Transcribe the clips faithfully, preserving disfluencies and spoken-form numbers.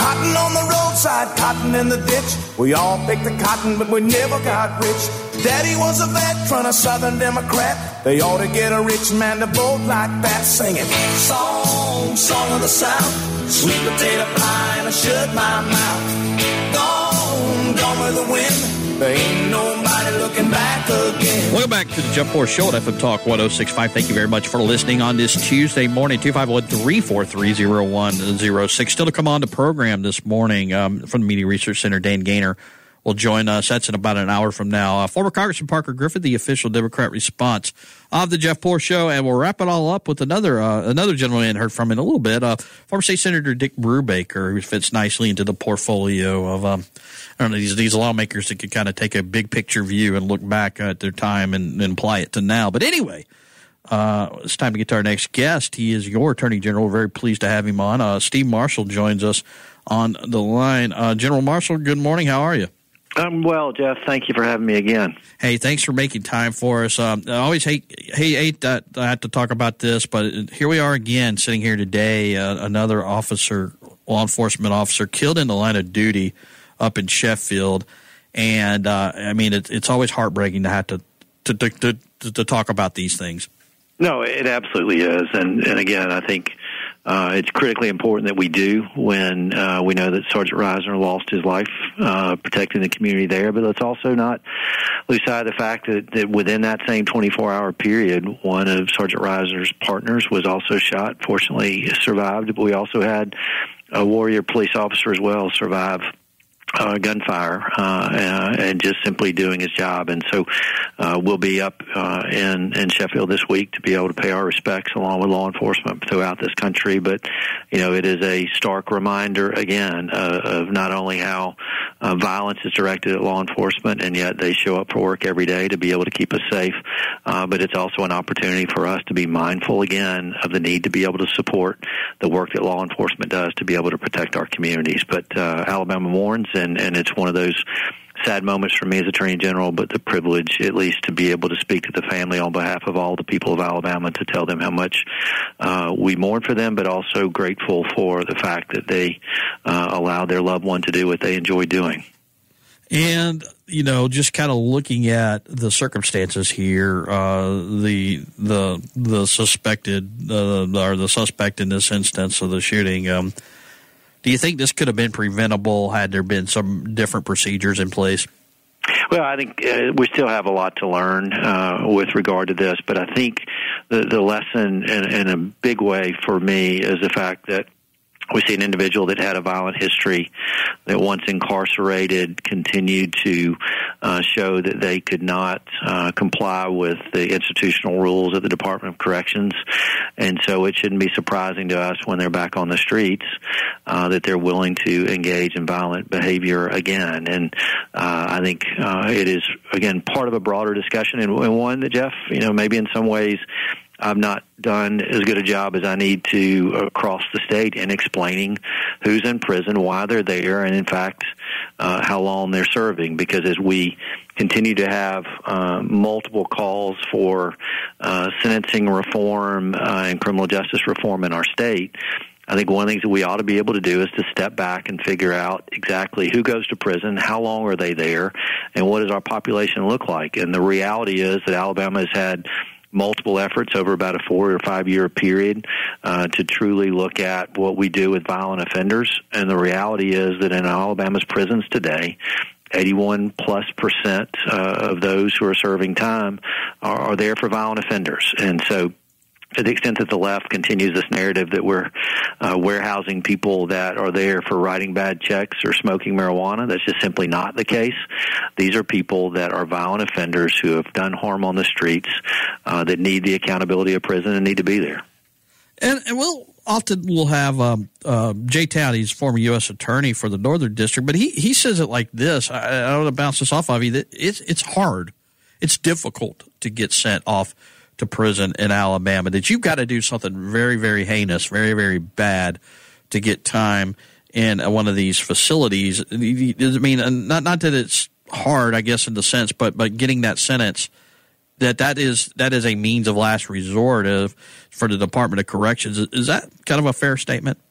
Cotton on the roadside, cotton in the ditch. We all picked the cotton, but we never got rich. Daddy was a veteran, a Southern Democrat. They ought to get a rich man to vote like that. Singing song, song of the South, sweet potato pie, and I shut my mouth. Gone, gone with the wind. There ain't nobody looking back again. Welcome back to the Jeff Poor Show at F M Talk one oh six point five. Thank you very much for listening on this Tuesday morning. two five one, three four three, oh one oh six. Still to come on the program this morning um, from the Media Research Center, Dan Gaynor will join us. That's in about an hour from now. Uh, former Congressman Parker Griffin, the official Democrat response of the Jeff Poor Show, and we'll wrap it all up with another uh, another gentleman I heard from in a little bit, uh, former State Senator Dick Brubaker, who fits nicely into the portfolio of um, I don't know, these these lawmakers that could kind of take a big picture view and look back at their time and, and apply it to now. But anyway, uh, it's time to get to our next guest. He is your Attorney General. We're very pleased to have him on. Uh, Steve Marshall joins us on the line. Uh, General Marshall, good morning. How are you? I'm well, Jeff. Thank you for having me again. Hey, thanks for making time for us. Um, I always hate hate, hate that I have to talk about this, but here we are again, sitting here today. Uh, another officer, law enforcement officer, killed in the line of duty up in Sheffield, and uh, I mean, it, it's always heartbreaking to have to to, to to to talk about these things. No, it absolutely is, and and again, I think. Uh, it's critically important that we do when uh, we know that Sergeant Reisner lost his life uh, protecting the community there. But let's also not lose sight of the fact that, that within that same twenty-four hour period, one of Sergeant Reisner's partners was also shot. Fortunately, survived. But we also had a Warrior police officer as well survive Uh, gunfire uh, and just simply doing his job. And so uh, we'll be up uh, in, in Sheffield this week to be able to pay our respects along with law enforcement throughout this country. But, you know, it is a stark reminder, again, uh, of not only how uh, violence is directed at law enforcement, and yet they show up for work every day to be able to keep us safe, uh, but it's also an opportunity for us to be mindful, again, of the need to be able to support the work that law enforcement does to be able to protect our communities. But uh, Alabama mourns, and, and it's one of those sad moments for me as Attorney General, but the privilege at least to be able to speak to the family on behalf of all the people of Alabama to tell them how much uh, we mourn for them, but also grateful for the fact that they uh, allowed their loved one to do what they enjoy doing. And, you know, just kind of looking at the circumstances here, uh, the the the suspected uh, or the suspect in this instance of the shooting, um, do you think this could have been preventable had there been some different procedures in place? Well, I think uh, we still have a lot to learn uh, with regard to this, but I think the, the lesson in, in a big way for me is the fact that we see an individual that had a violent history, that once incarcerated continued to uh, show that they could not uh, comply with the institutional rules of the Department of Corrections. And so it shouldn't be surprising to us when they're back on the streets uh, that they're willing to engage in violent behavior again. And uh, I think uh, it is, again, part of a broader discussion, and, and one that, Jeff, you know, maybe in some ways I've not done as good a job as I need to across the state in explaining who's in prison, why they're there, and in fact, uh, how long they're serving. Because as we continue to have uh, multiple calls for uh, sentencing reform uh, and criminal justice reform in our state, I think one of the things that we ought to be able to do is to step back and figure out exactly who goes to prison, how long are they there, and what does our population look like. And the reality is that Alabama has had multiple efforts over about a four or five year period uh, to truly look at what we do with violent offenders. And the reality is that in Alabama's prisons today, eighty-one plus percent uh, of those who are serving time are, are there for violent offenders. And so to the extent that the left continues this narrative that we're uh, warehousing people that are there for writing bad checks or smoking marijuana, that's just simply not the case. These are people that are violent offenders who have done harm on the streets uh, that need the accountability of prison and need to be there. And, and we'll often we'll have um, uh, Jay Town, he's former U S attorney for the Northern District, but he, he says it like this. I, I don't want to bounce this off of you. That it's, it's hard. It's difficult to get sent off to prison in Alabama, that you've got to do something very, very heinous, very, very bad to get time in one of these facilities. I mean, not not that it's hard, I guess, in the sense, but but getting that sentence, that that is that is a means of last resort of for the Department of Corrections. Is that kind of a fair statement?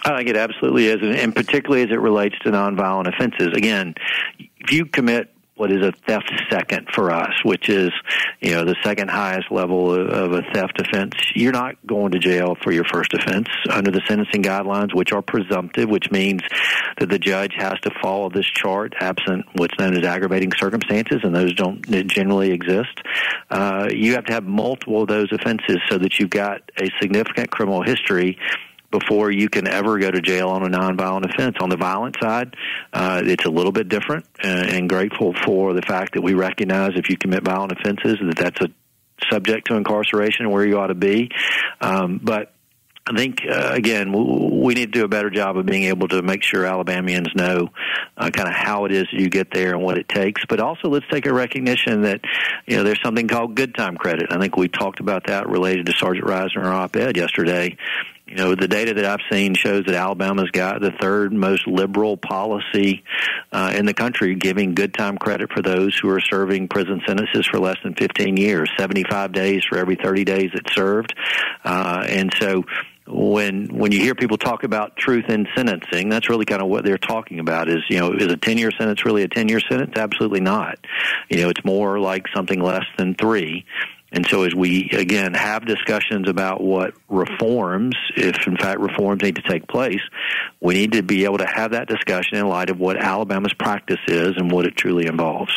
I think it absolutely is, and particularly as it relates to nonviolent offenses. Again, if you commit what is a theft second for us, which is, you know, the second highest level of a theft offense, you're not going to jail for your first offense under the sentencing guidelines, which are presumptive, which means that the judge has to follow this chart absent what's known as aggravating circumstances, and those don't generally exist. Uh, you have to have multiple of those offenses so that you've got a significant criminal history before you can ever go to jail on a nonviolent offense. On the violent side, uh, it's a little bit different, uh, and grateful for the fact that we recognize if you commit violent offenses that that's a subject to incarceration where you ought to be. Um, but I think, uh, again, we need to do a better job of being able to make sure Alabamians know uh, kind of how it is that you get there and what it takes. But also let's take a recognition that, you know, there's something called good time credit. I think we talked about that related to Sergeant Reisner in our op-ed yesterday. You know, the data that I've seen shows that Alabama's got the third most liberal policy uh, in the country, giving good time credit for those who are serving prison sentences for less than fifteen years, seventy-five days for every thirty days it's served. Uh, and so when when you hear people talk about truth in sentencing, that's really kind of what they're talking about is, you know, is a ten-year sentence really a ten-year sentence? Absolutely not. You know, it's more like something less than three. And so as we, again, have discussions about what reforms, if in fact reforms need to take place, we need to be able to have that discussion in light of what Alabama's practice is and what it truly involves.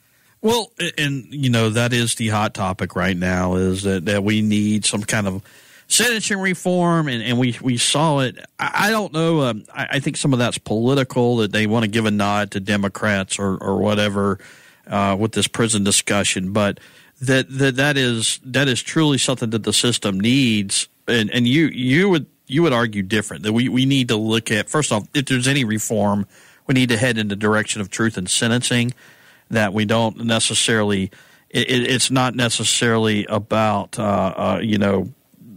Well, and, you know, that is the hot topic right now is that, that we need some kind of sentencing reform, and, and we, we saw it. I, I don't know. Um, I, I think some of that's political, that they want to give a nod to Democrats or, or whatever uh, with this prison discussion, but that that that is that is truly something that the system needs, and and you you would you would argue different, that we, we need to look at, first off, if there's any reform, we need to head in the direction of truth in sentencing, that we don't necessarily it, it's not necessarily about uh, uh, you know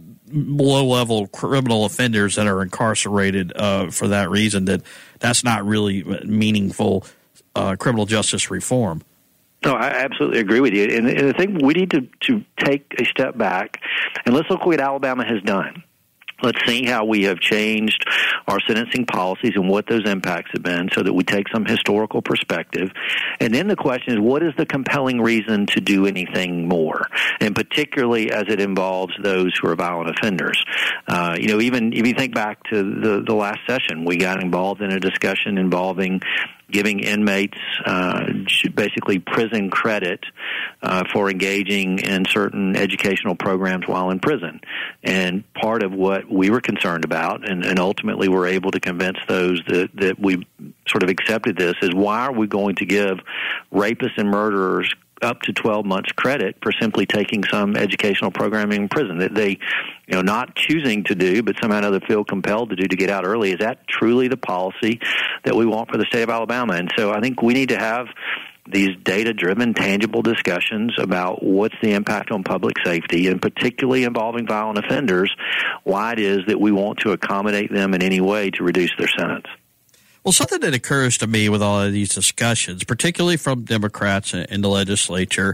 low level criminal offenders that are incarcerated uh, for that reason, that that's not really meaningful uh, criminal justice reform. No, I absolutely agree with you. And, and the thing, we need to, to take a step back and let's look what Alabama has done. Let's see how we have changed our sentencing policies and what those impacts have been so that we take some historical perspective. And then the question is, what is the compelling reason to do anything more? And particularly as it involves those who are violent offenders. Uh, you know, even if you think back to the, the last session, we got involved in a discussion involving giving inmates uh, basically prison credit uh, for engaging in certain educational programs while in prison. And part of what we were concerned about, and, and ultimately were able to convince those that, that we sort of accepted this, is why are we going to give rapists and murderers up to twelve months credit for simply taking some educational programming in prison that they, you know, not choosing to do, but somehow or another feel compelled to do to get out early? Is that truly the policy that we want for the state of Alabama? And so I think we need to have these data-driven, tangible discussions about what's the impact on public safety, and particularly involving violent offenders, why it is that we want to accommodate them in any way to reduce their sentence. Well, something that occurs to me with all of these discussions, particularly from Democrats in the legislature,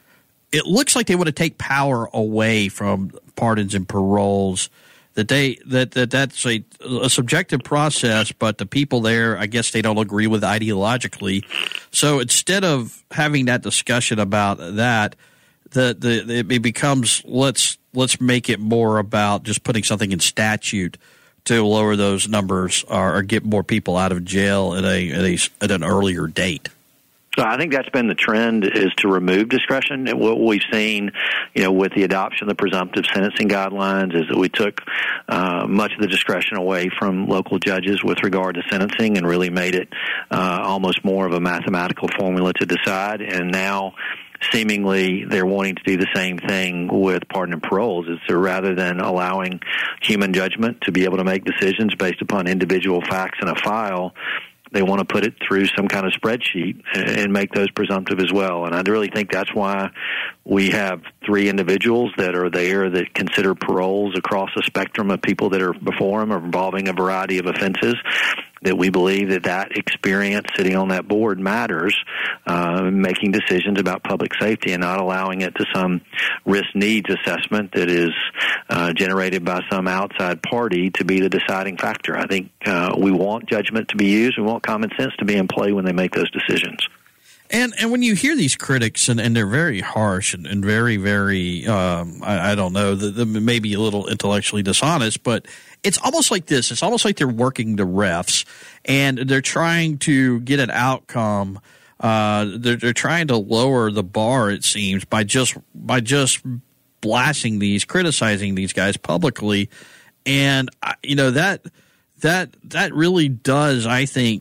it looks like they want to take power away from pardons and paroles, that they that, that that's a, a subjective process, but the people there, I guess they don't agree with ideologically. So instead of having that discussion about that, the, the it becomes let's let's make it more about just putting something in statute to lower those numbers or, or get more people out of jail at a, at a at an earlier date. So I think that's been the trend, is to remove discretion. And what we've seen, you know, with the adoption of the presumptive sentencing guidelines, is that we took uh, much of the discretion away from local judges with regard to sentencing and really made it uh, almost more of a mathematical formula to decide. And now seemingly they're wanting to do the same thing with pardon and paroles, is to, rather than allowing human judgment to be able to make decisions based upon individual facts in a file, they want to put it through some kind of spreadsheet and make those presumptive as well. And I really think that's why we have three individuals that are there that consider paroles across a spectrum of people that are before them or involving a variety of offenses. that we believe that that experience sitting on that board matters, uh, making decisions about public safety and not allowing it to some risk needs assessment that is uh, generated by some outside party to be the deciding factor. I think uh, we want judgment to be used. We want common sense to be in play when they make those decisions. And and when you hear these critics, and, and they're very harsh and, and very, very, um, I, I don't know, the, the, maybe a little intellectually dishonest, but it's almost like this. It's almost like they're working the refs, and they're trying to get an outcome. Uh, they're, they're trying to lower the bar, it seems, by just by just blasting these, criticizing these guys publicly. And, you know, that that that really does, I think,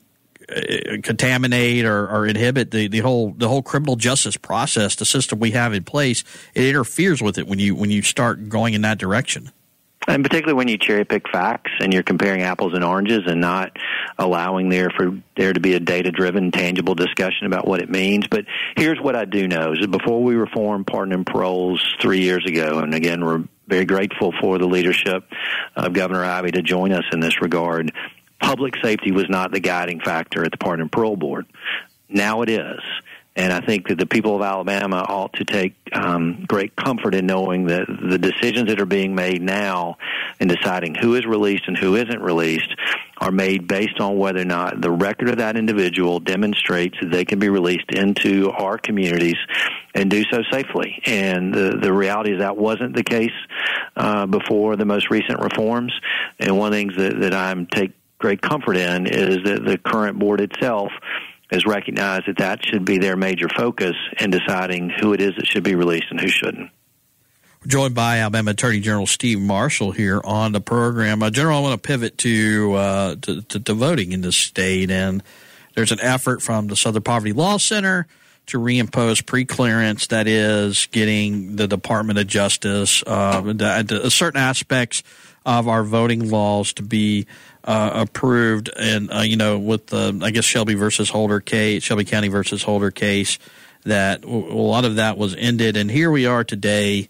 contaminate or, or inhibit the, the whole the whole criminal justice process, the system we have in place. It interferes with it when you when you start going in that direction. And particularly when you cherry pick facts and you're comparing apples and oranges and not allowing there for there to be a data-driven, tangible discussion about what it means. But here's what I do know is that before we reformed pardon and paroles three years ago, and again, we're very grateful for the leadership of Governor Ivey to join us in this regard, public safety was not the guiding factor at the Pardon and Parole Board. Now it is. And I think that the people of Alabama ought to take um, great comfort in knowing that the decisions that are being made now in deciding who is released and who isn't released are made based on whether or not the record of that individual demonstrates that they can be released into our communities and do so safely. And the, the reality is that wasn't the case uh, before the most recent reforms. And one of the things that, that I'm take great comfort in is that the current board itself has recognized that that should be their major focus in deciding who it is that should be released and who shouldn't. We're joined by Alabama Attorney General Steve Marshall here on the program. Uh, General, I want to pivot to, uh, to, to, to voting in this state, and there's an effort from the Southern Poverty Law Center to reimpose preclearance, that is, getting the Department of Justice, uh, the, the, certain aspects of our voting laws to be uh, approved. And, uh, you know, with the, I guess, Shelby versus Holder case, Shelby County versus Holder case, that a lot of that was ended. And here we are today,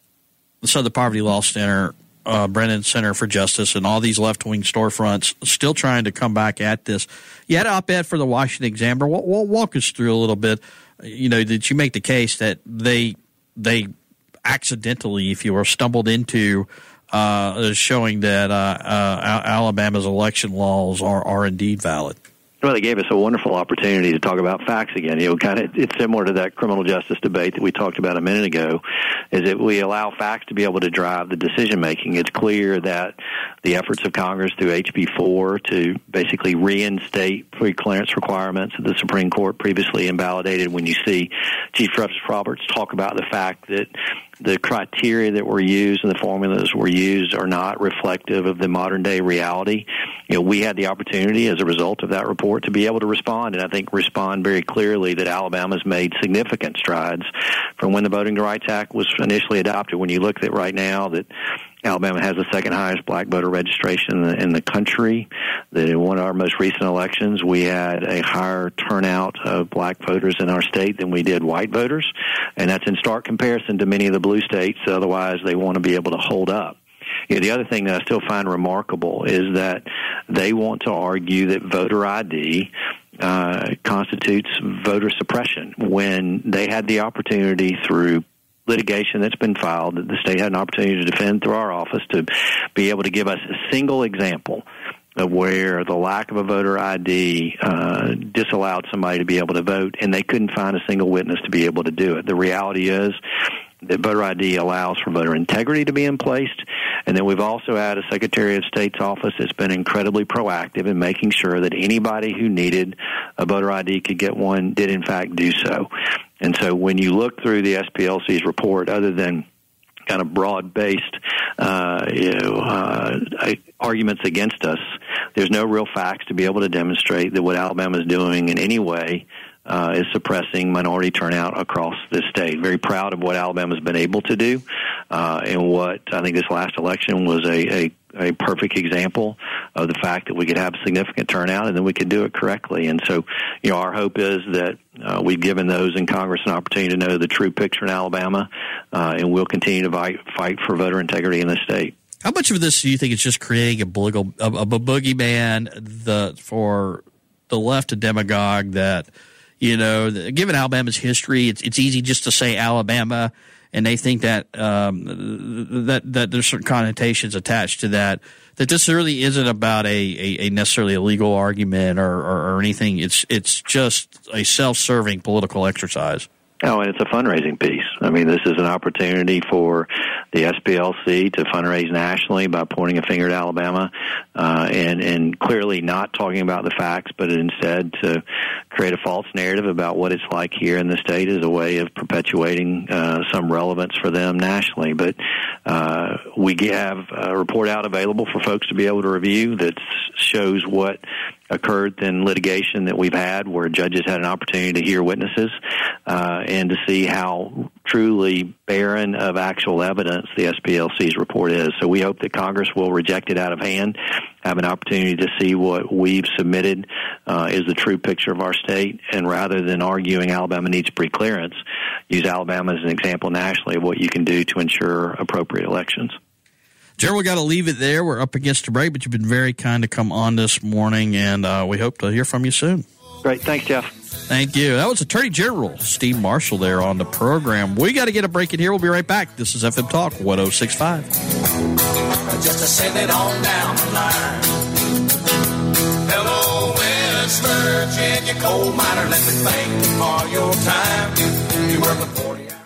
the Southern Poverty Law Center, uh, Brennan Center for Justice, and all these left-wing storefronts still trying to come back at this. You had an op-ed for the Washington Examiner. Walk us through a little bit. You know, did you make the case that they they accidentally, if you will, stumbled into uh, showing that uh, uh, Alabama's election laws are, are indeed valid? Well, they gave us a wonderful opportunity to talk about facts again. You know, kind of, it's similar to that criminal justice debate that we talked about a minute ago, is that we allow facts to be able to drive the decision making. It's clear that the efforts of Congress through H B four to basically reinstate pre-clearance requirements that the Supreme Court previously invalidated, when you see Chief Justice Roberts talk about the fact that the criteria that were used and the formulas were used are not reflective of the modern day reality. You know, we had the opportunity as a result of that report to be able to respond, and I think respond very clearly that Alabama's made significant strides from when the Voting Rights Act was initially adopted. When you look at right now that Alabama has the second highest black voter registration in the, in the country, that in one of our most recent elections we had a higher turnout of black voters in our state than we did white voters, and that's in stark comparison to many of the blue states. Otherwise, they want to be able to hold up. You know, the other thing that I still find remarkable is that they want to argue that voter I D uh, constitutes voter suppression when they had the opportunity through litigation that's been filed, that the state had an opportunity to defend through our office, to be able to give us a single example of where the lack of a voter I D uh, disallowed somebody to be able to vote, and they couldn't find a single witness to be able to do it. The reality is that voter I D allows for voter integrity to be in place, and then we've also had a Secretary of State's office that's been incredibly proactive in making sure that anybody who needed a voter I D could get one did in fact do so. And so when you look through the S P L C's report, other than kind of broad-based uh, you know, uh, arguments against us, there's no real facts to be able to demonstrate that what Alabama is doing in any way Uh, is suppressing minority turnout across the state. Very proud of what Alabama's been able to do, uh, and what I think this last election was a, a, a perfect example of the fact that we could have significant turnout and then we could do it correctly. And so, you know, our hope is that uh, we've given those in Congress an opportunity to know the true picture in Alabama, uh, and we'll continue to fight, fight for voter integrity in the state. How much of this do you think is just creating a, boogie, a, a boogeyman the, for the left, a demagogue that, you know, the, given Alabama's history, it's, it's easy just to say Alabama, and they think that um, that that there's certain connotations attached to that, that this really isn't about a, a, a necessarily a legal argument or, or, or anything. It's it's just a self-serving political exercise. Oh, and it's a fundraising piece. I mean, this is an opportunity for the S P L C to fundraise nationally by pointing a finger at Alabama uh, and, and clearly not talking about the facts, but instead to create a false narrative about what it's like here in the state as a way of perpetuating uh, some relevance for them nationally. But uh, we have a report out available for folks to be able to review that shows what occurred in litigation that we've had where judges had an opportunity to hear witnesses uh, and to see how truly barren of actual evidence the S P L C's report is. So we hope that Congress will reject it out of hand, have an opportunity to see what we've submitted uh, is the true picture of our state, and rather than arguing Alabama needs pre-clearance, use Alabama as an example nationally of what you can do to ensure appropriate elections. Gerald, we got to leave it there. We're up against a break, but you've been very kind to come on this morning, and uh, we hope to hear from you soon. Great. Thanks, Jeff. Thank you. That was Attorney General Steve Marshall there on the program. We got to get a break in here. We'll be right back. This is F M Talk one oh six point five. Just to send it on down the line. Hello, West Virginia coal miner. Let me thank you for your time. You work for forty hours.